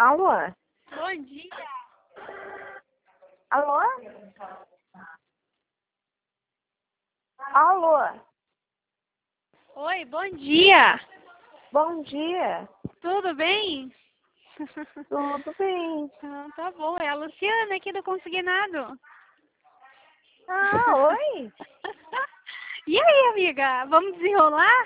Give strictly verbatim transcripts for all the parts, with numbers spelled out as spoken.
Alô? Bom dia. Alô? Alô? Oi, bom dia. Bom dia. Tudo bem? Tudo bem? Ah, tá bom, é a Luciana aqui do Consignado. Ah, oi? E aí, amiga? Vamos desenrolar?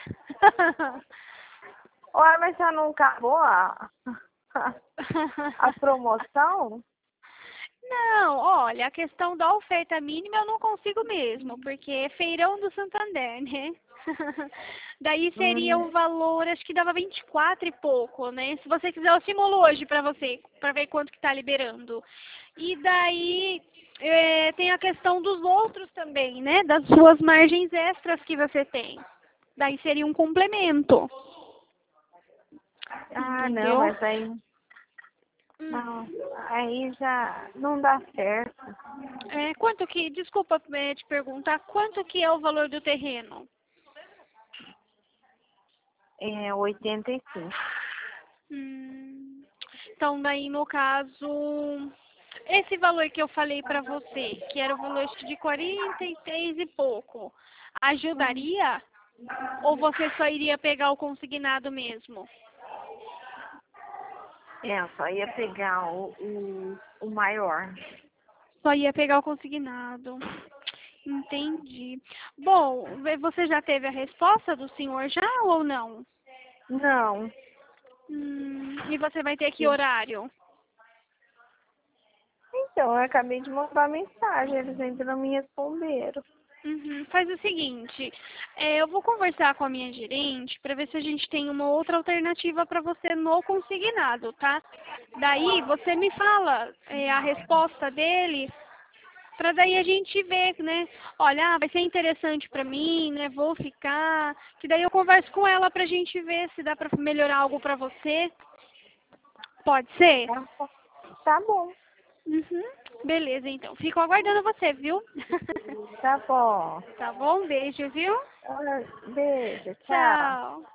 Ué, mas já não acabou a, a promoção? Não, olha, a questão da oferta mínima eu não consigo mesmo, porque é feirão do Santander, né? Daí seria Hum, o valor, acho que dava vinte e quatro e pouco, né? Se você quiser, eu simulo hoje pra você, pra ver quanto que tá liberando. E daí é, tem a questão dos outros também, né? Das suas margens extras que você tem. Daí seria um complemento, ah, não, entendeu? mas aí, Hum. não, aí já não dá certo. É, quanto que, desculpa é, te perguntar, quanto que é o valor do terreno? É oitenta e cinco. Hum, então, daí, no caso, esse valor que eu falei pra você, que era o valor acho que de quarenta e seis e pouco, Hum. ajudaria? Ou você só iria pegar o consignado mesmo? É, eu só ia pegar o, o, o maior. Só ia pegar o consignado. Entendi. Bom, você já teve a resposta do senhor já ou não? Não. Hum, e você vai ter que horário? Então, eu acabei de mandar mensagem, eles ainda não me responderam. Uhum. Faz o seguinte, é, eu vou conversar com a minha gerente para ver se a gente tem uma outra alternativa para você no consignado, tá? Daí você me fala é, a resposta dele, para daí a gente ver, né? Olha, ah, vai ser interessante para mim, né? Vou ficar. Que daí eu converso com ela para a gente ver se dá para melhorar algo para você. Pode ser? Tá, tá bom, Uhum. Beleza, então. Fico aguardando você, viu? tá bom. Tá bom? Beijo, viu? Ah, beijo, tchau. Tchau.